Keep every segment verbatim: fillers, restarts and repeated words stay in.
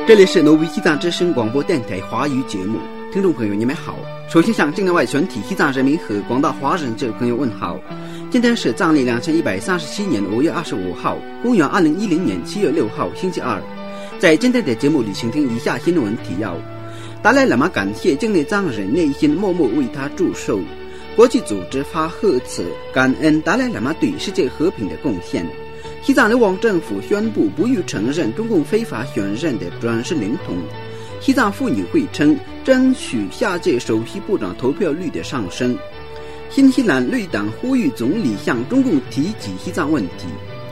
这里是挪威西藏之声广播电台华语节目，听众朋友你们好。首先向境内外全体西藏人民和广大华人这朋友问好。今天是藏历两千一百三十七年五月二十五号，公元二零一零年七月六号，星期二。在今天的节目里，请听以下新闻提要：达赖喇嘛感谢境内藏人内心默默为他祝寿；国际组织发贺词感恩达赖喇嘛对世界和平的贡献；西藏流亡政府宣布不予承认中共非法选任的专事领统；西藏妇女会称争取下届首席部长投票率的上升；新西兰绿党呼吁总理向中共提及西藏问题。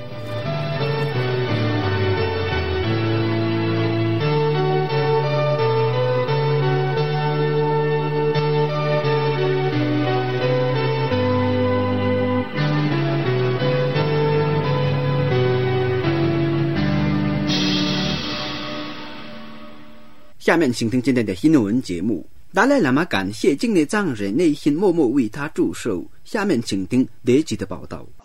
下面请听今天的新闻节目。达赖喇嘛感谢境内藏人内心默默为他祝寿。下面请听德吉的报道。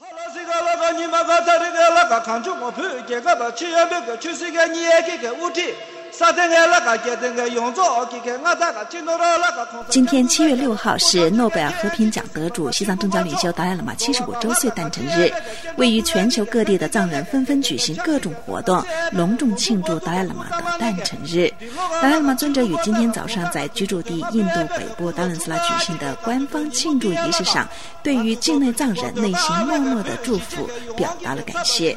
今天七月六号是诺贝尔和平奖得主西藏政教领袖达赖喇嘛七十五周岁诞辰日，位于全球各地的藏人纷纷举行各种活动，隆重庆祝达赖喇嘛的诞辰日。达赖喇嘛尊者于今天早上在居住地印度北部达伦斯拉举行的官方庆祝仪式上，对于境内藏人内心默默的祝福表达了感谢。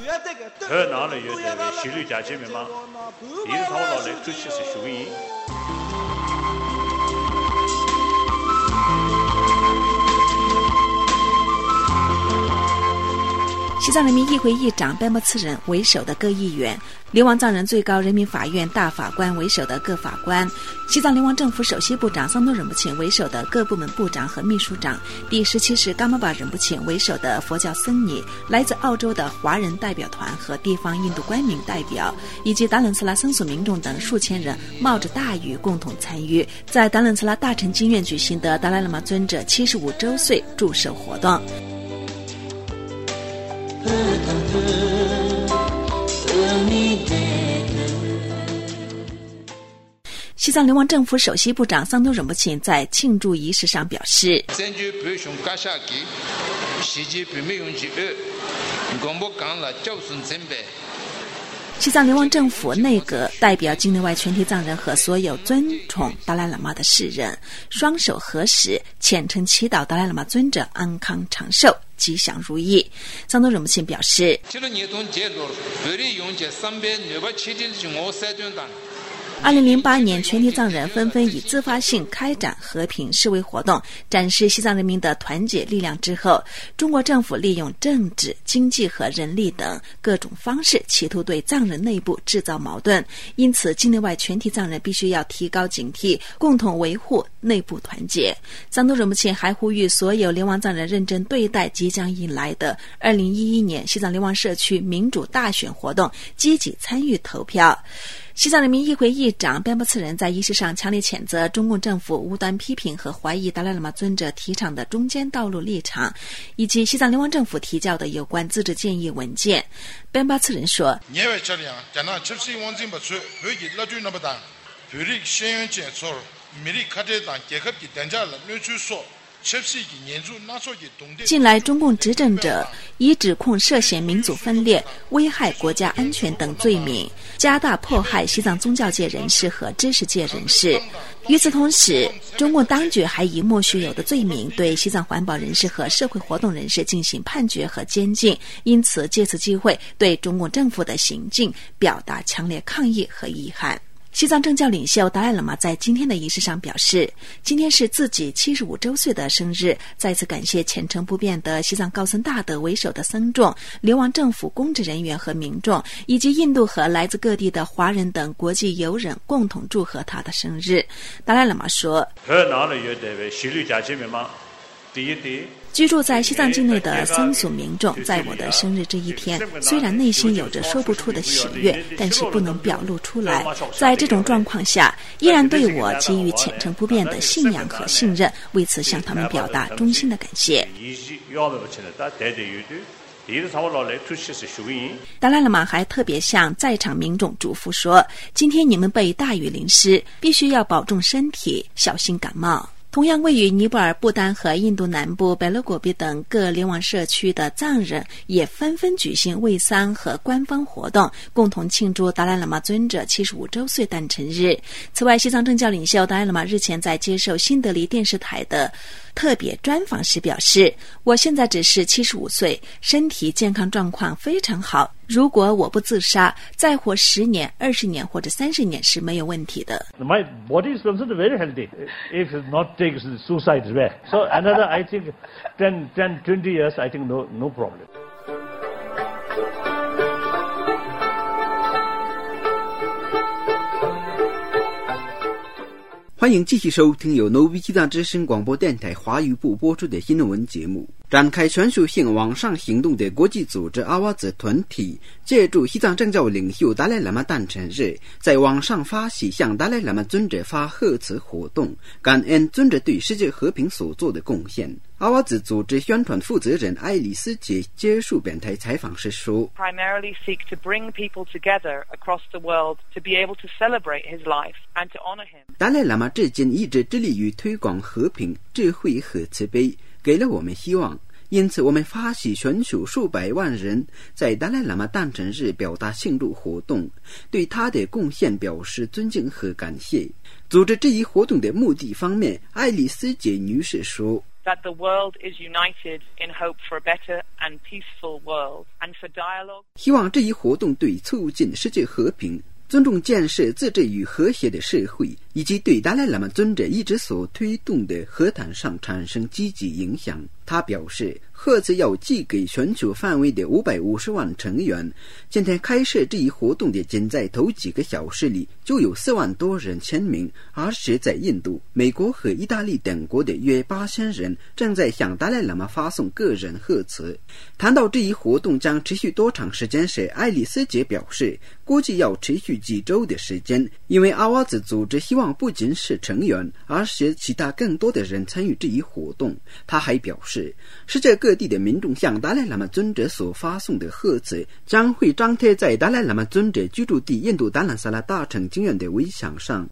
西藏人民议会议长班莫次仁为首的各议员，流亡藏人最高人民法院大法官为首的各法官，西藏流亡政府首席部长桑多仁波切为首的各部门部长和秘书长，第十七世噶玛巴仁波切为首的佛教僧尼，来自澳洲的华人代表团和地方印度官民代表，以及达伦斯拉僧俗民众等数千人冒着大雨共同参与在达伦斯拉大臣经院举行的达赖喇嘛尊者七十五周岁祝寿活动。西藏流亡政府首席部长桑多仁波切在庆祝仪式上表示，西藏流亡政府内阁代表境内外全体藏人和所有尊崇达赖喇嘛的世人，双手合十，虔诚祈祷达赖喇嘛尊者安康长寿，吉祥如意。桑多仁波切表示，二零零八年，全体藏人纷纷以自发性开展和平示威活动，展示西藏人民的团结力量之后，中国政府利用政治、经济和人力等各种方式，企图对藏人内部制造矛盾。因此，境内外全体藏人必须要提高警惕，共同维护内部团结。桑多仁波切还呼吁所有流亡藏人认真对待即将迎来的二零一一年西藏流亡社区民主大选活动，积极参与投票。西藏人民议会议长班莫次仁在仪式上强烈谴责中共政府无端批评和怀疑达赖喇嘛尊者提倡的中间道路立场，以及西藏流亡政府提交的有关自治建议文件。班莫次仁说，近来中共执政者以指控涉嫌民族分裂、危害国家安全等罪名，加大迫害西藏宗教界人士和知识界人士。与此同时，中共当局还以莫须有的罪名对西藏环保人士和社会活动人士进行判决和监禁，因此借此机会对中共政府的行径表达强烈抗议和遗憾。西藏政教领袖达赖喇嘛在今天的仪式上表示，今天是自己七十五周岁的生日，再次感谢虔诚不变的西藏高僧大德为首的僧众、流亡政府公职人员和民众，以及印度和来自各地的华人等国际友人共同祝贺他的生日。达赖喇嘛说，居住在西藏境内的僧俗民众，在我的生日这一天，虽然内心有着说不出的喜悦，但是不能表露出来。在这种状况下，依然对我给予虔诚不变的信仰和信任，为此向他们表达衷心的感谢。 达赖喇嘛还特别向在场民众嘱咐说，今天你们被大雨淋湿，必须要保重身体，小心感冒。同样位于尼泊尔、不丹和印度南部贝勒果比等各流亡社区的藏人也纷纷举行慰丧和官方活动，共同庆祝达赖喇嘛尊者七十五周岁诞辰日。此外，西藏政教领袖达赖喇嘛日前在接受新德里电视台的特别专访时表示，我现在只是七十五岁，身体健康状况非常好，如果我不自杀，再活十年、二十年或者三十年是没有问题的。 My body is considered very healthy if it's not takes suicide way. So another, I think, ten, ten, twenty years, I think no, no problem. 欢迎继续收听由 Novi 西藏之声广播电台华语部播出的新闻文节目。展开全球性网上行动的国际组织阿瓦兹团体，借助西藏政教领袖达赖喇嘛诞辰日，在网上发起向达赖喇嘛尊者发贺词活动，感恩尊者对世界和平所做的贡献。阿瓦兹组织宣传负责人艾丽斯杰接受本台采访时说 primarily seek to bring people together across the world to be able to celebrate his life and to honor him. 达赖喇嘛至今一直致力于推广和平、智慧和慈悲，给了我们希望。因此我们发起全球数百万人在达赖喇嘛诞辰日表达庆祝活动，对他的贡献表示尊敬和感谢。组织这一活动的目的方面，爱丽丝杰女士说 That the world is united in hope for a better and peaceful world and for dialogue. 希望这一活动对促进世界和平、尊重建设自治与和谐的社会，以及对达赖喇嘛尊者一直所推动的和谈上产生积极影响。他表示，贺词要寄给全球范围的五百五十万成员。今天开设这一活动的仅在头几个小时里，就有四万多人签名，而且在印度、美国和意大利等国的约八千人正在向达赖喇嘛发送个人贺词。谈到这一活动将持续多长时间时，爱丽丝杰表示，估计要持续几周的时间，因为阿瓦兹组织希望不仅是成员，而且其他更多的人参与这一活动。他还表示，世界各地的民众向达赖喇嘛尊者所发送的贺词将会张贴在达赖喇嘛尊者居住地印度达兰萨拉大城经院的围墙上。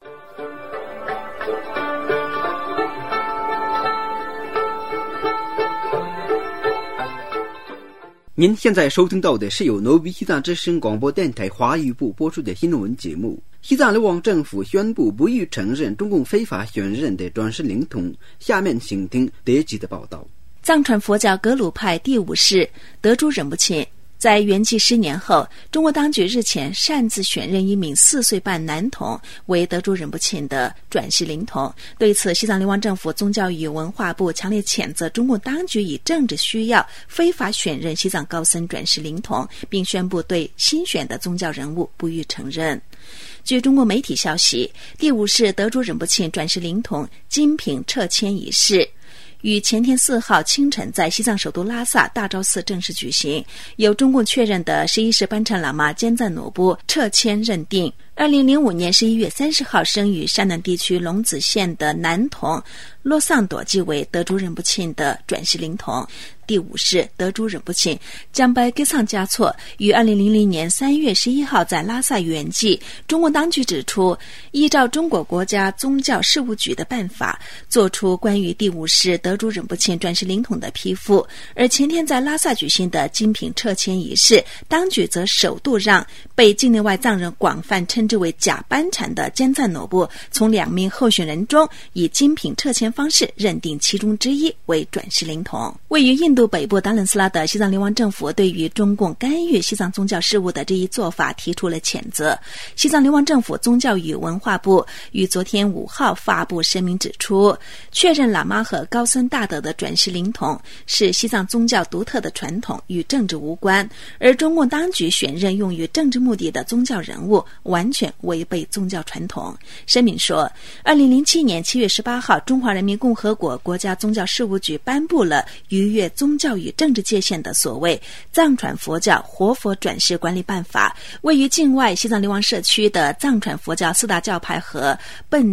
您现在收听到的是由 Novi 西藏之声广播电台华语部播出的新闻节目。西藏流亡政府宣布不予承认中共非法选任的转世灵童。下面请听德吉的报道。 藏传佛教格鲁派第五世德珠仁波切在圆寂十年后，中国当局日前擅自选任一名四岁半男童为德珠仁波切的转世灵童。对此，西藏流亡政府宗教与文化部强烈谴责中共当局以政治需要非法选任西藏高僧转世灵童，并宣布对新选的宗教人物不予承认。据中国媒体消息，第五世德珠仁波切转世灵童金瓶撤迁仪式于前天四号清晨在西藏首都拉萨大昭寺正式举行，由中共确认的十一世班禅喇嘛坚赞努布撤迁认定。二零零五年十一月三十号生于山南地区龙子县的男童洛桑朵即为德珠仁波切的转世灵童。第五世德珠仁波切将拜格桑嘉措于二零零零年三月十一号在拉萨圆寂。中共当局指出，依照中国国家宗教事务局的办法，作出关于第五世德珠仁波切转世灵童的批复。而前天在拉萨举行的金瓶撤迁仪式，当局则首度让被境内外藏人广泛称之为假班禅的坚赞努布从两名候选人中以金瓶撤迁方式认定其中之一为转世灵童。位于印度北部达兰斯拉的西藏流亡政府对于中共干预西藏宗教事务的这一做法提出了谴责。西藏流亡政府宗教与文化部于昨天五号发布声明指出，确认喇嘛和高僧大德的转世灵童是西藏宗教独特的传统，与政治无关，而中共当局选任用于政治目的的宗教人物完全违背宗教传统。声明说，二零零七年七月十八号，中华人民共和国国家宗教事务局颁布了逾越宗教与政治界限的所谓藏传佛教活佛转世管理办法。位于境外西藏流亡社区的藏传佛教四大教派和苯教、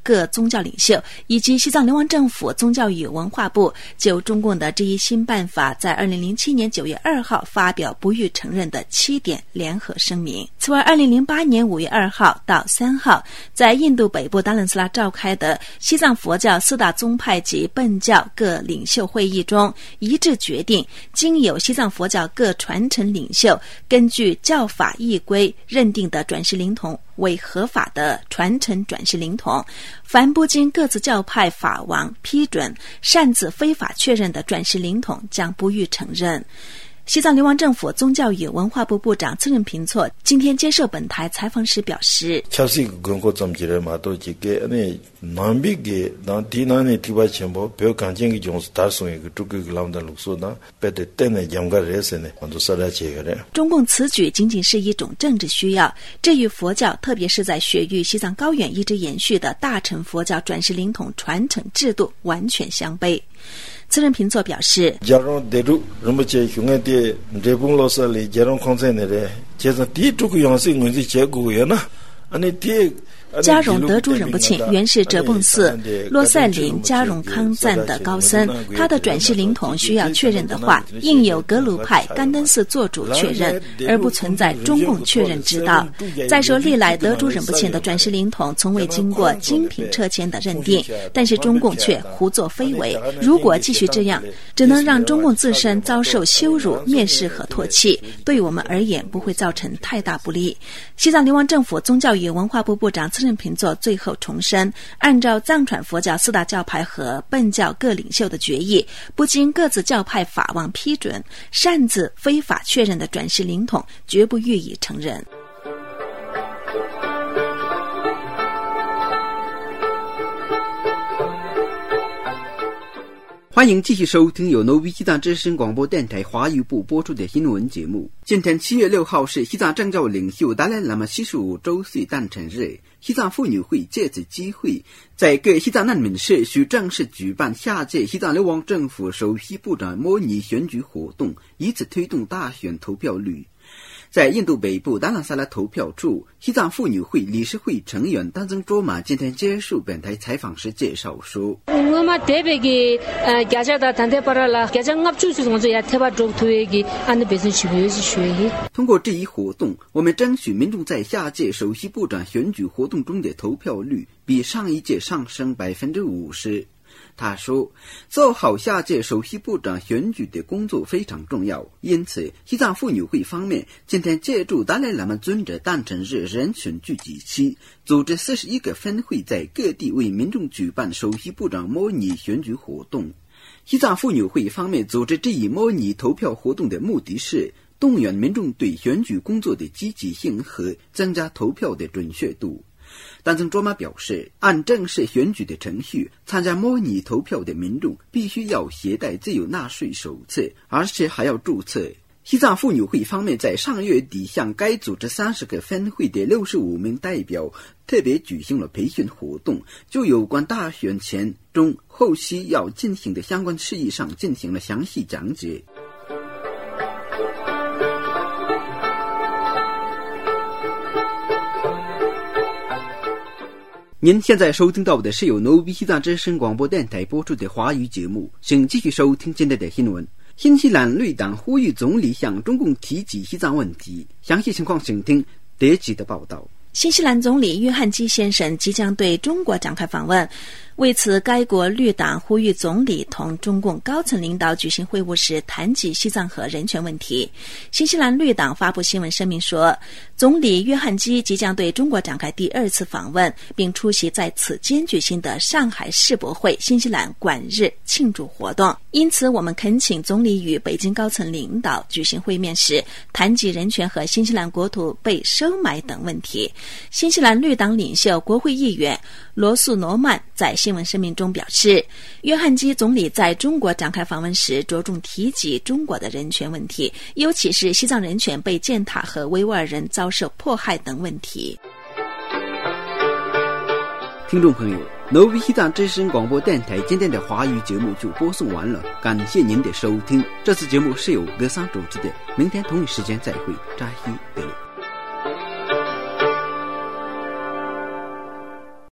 各宗教领袖以及西藏流亡政府宗教与文化部就中共的这一新办法在二零零七年九月二号发表不予承认的七点联合声明。此外，二零零八年五月二号到三号在印度北部达兰斯拉召开的西藏佛教四大宗派及苯教各领袖会议中一致决定，经由西藏佛教各传承领袖根据教法议规认定的转世灵童为合法的传承转世灵童，凡不经各自教派法王批准擅自非法确认的转世灵童将不予承认。西藏流亡政府宗教与文化部部长次仁平措今天接受本台采访时表示，中共此举仅仅是一种政治需要，这与佛教特别是在雪域西藏高原一直延续的大乘佛教转世灵童传承制度完全相悖。次仁平措表示，加绒德珠仁波切原是哲蚌寺洛塞林加绒康赞的高僧，他的转世灵童需要确认的话，应由格鲁派甘登寺做主确认，而不存在中共确认之道。再说，历来德珠仁波切的转世灵童从未经过精品车签的认定，但是中共却胡作非为。如果继续这样，只能让中共自身遭受羞辱、蔑视和唾弃，对我们而言不会造成太大不利。西藏流亡政府宗教与文化部部长次仁平措最后重申，按照藏传佛教四大教派和苯教各领袖的决议，不经各自教派法王批准，擅自非法确认的转世灵童绝不予以承认。 欢迎继续收听由 Novi 西藏之声广播电台华语部播出的新闻节目。今天七月六号是西藏政教领袖达赖喇嘛七十五周岁诞辰日，西藏妇女会借此机会在各西藏难民社区正式举办下届西藏流亡政府首席部长模拟选举活动，以此推动大选投票率。在印度北部达兰萨拉投票处，西藏妇女会理事会成员丹增卓玛今天接受本台采访时介绍说，通过这一活动，我们争取民众在下届首席部长选举活动中的投票率比上一届上升百分之五十。他说，做好下届首席部长选举的工作非常重要，因此西藏妇女会方面今天借助达赖喇嘛尊者诞辰日人群聚集期，组织四十一个分会在各地为民众举办首席部长模拟选举活动。西藏妇女会方面组织这一模拟投票活动的目的是动员民众对选举工作的积极性和增加投票的准确度。丹增卓玛表示，按正式选举的程序，参加模拟投票的民众必须要携带自由纳税手册，而且还要注册。西藏妇女会方面在上月底向该组织三十个分会的六十五名代表特别举行了培训活动，就有关大选前、中、后期要进行的相关事宜上进行了详细讲解。您现在收听到的是由 Novi 西藏之声广播电台播出的华语节目，请继续收听今天的新闻。新西兰绿党呼吁总理向中共提及西藏问题，详细情况请听德吉的报道。 新西兰总理约翰基先生即将对中国展开访问，为此该国绿党呼吁总理同中共高层领导举行会晤时谈及西藏和人权问题。新西兰绿党发布新闻声明说，总理约翰基即将对中国展开第二次访问，并出席在此间举行的上海世博会新西兰馆日庆祝活动，因此我们恳请总理与北京高层领导举行会面时谈及人权和新西兰国土被收买等问题。新西兰绿党领袖国会议员罗素诺曼在新闻声明中表示，约翰基总理在中国展开访问时着重提及中国的人权问题，尤其是西藏人权被践踏和维吾尔人遭受迫害等问题。 听众朋友， Novi 西藏之声广播电台今天的华语节目就播送完了，感谢您的收听。这次节目是由格桑主持的，明天同一时间再会，扎西德。